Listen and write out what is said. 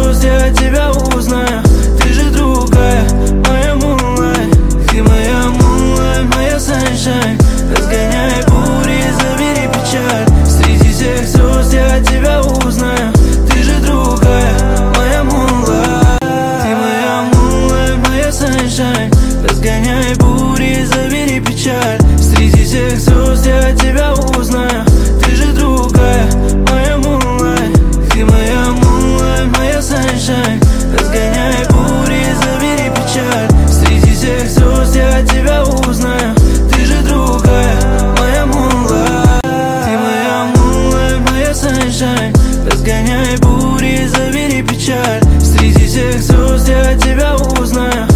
звезд я тебя узнаю. Ты же другая, моя moonlight. Ты моя moonlight, моя sunshine. Разгоняй бури, забери печаль. Среди всех звезд я тебя узнаю. Ты же другая, моя moonlight. Ты моя moonlight, моя sunshine. Разгоняй бури, забери печаль. Среди всех звезд я тебя узнаю. Ты же другая, моя moonlight. Ты моя moonlight, моя sunshine. Разгоняй бури, забери печаль. Среди всех звезд я тебя узнаю. Ты же другая, моя moonlight. Ты моя moonlight, моя sunshine. Разгоняй бури, забери печаль. Среди всех звезд я тебя узнаю.